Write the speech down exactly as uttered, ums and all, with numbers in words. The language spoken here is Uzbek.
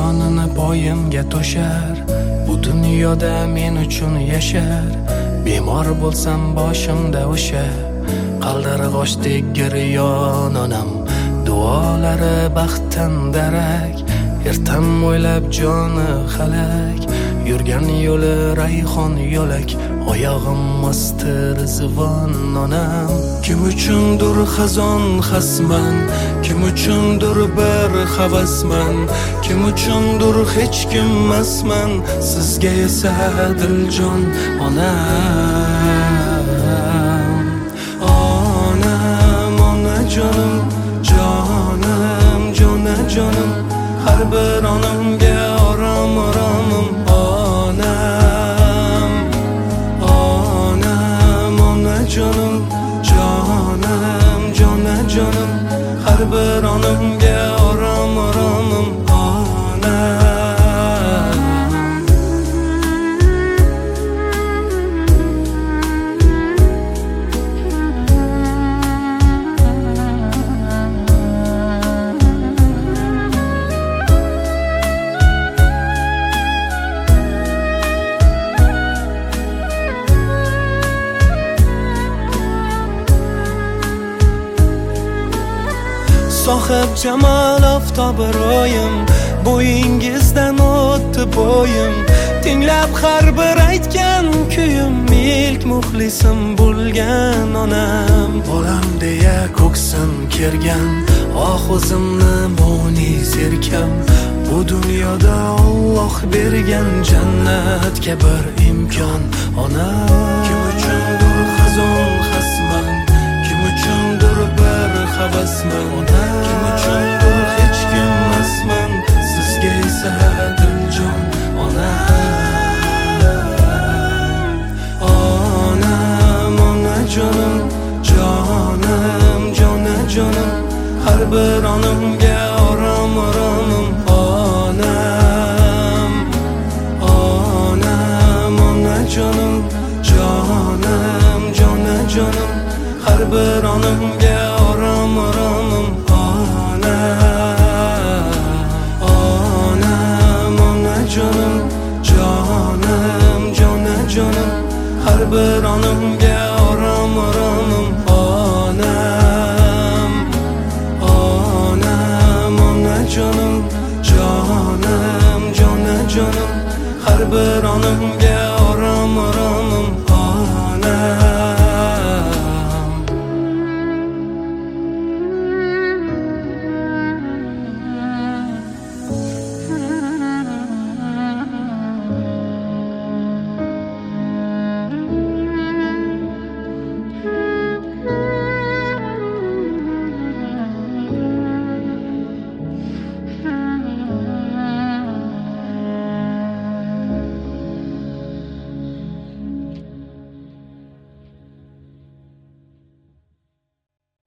jonini poyimga to'shar, bu dunyoda men uchun yashar. Bemor bo'lsam boshimda o'sha qaldirg'ochdek giryon onam, duolari baxtdan darak, ertam o'ylab joni halak, yurgan yo'li rayhon yo'lak, oyog'im masti rizvon onam. Kim uchundir xazon xasman, kim uchundir bir havasman, kim uchundir hech kimmasman, sizga esa diljon onam. Onam, onajonim, jonim, jonajonim, har bir onamga orom oromim. Onam, onam, onajonim, jonim, jonajonim, har bir onamga orom oromim. Sohib jamol oftobi ro'yim, bo'yingizdan o'tdi bo'yim, tinglab har bir aytgan kuyim, ilk muxlisim bo'lgan onam. Bolam deya ko'ksim kergan, oh o'zimni mo'niz erkam, bu dunyoda Alloh bergan jannatga bir imkon onam. Kim uchundir xazon xasman, kim uchundir bir havasman, kim uchundir hech kimmasman, sizga esa diljon onam. Onam, onajonim, jonim, jonajonim, har bir onamga orom oromim. Onam, onam, onajonim, jonim, jonajonim, har bir onamga orom oromim. Onam, onam, onajonim, jonim, jonajonim, har bir onamga orom oromim. Onam, onam, onajonim, jonim, jonajonim, har bir onamga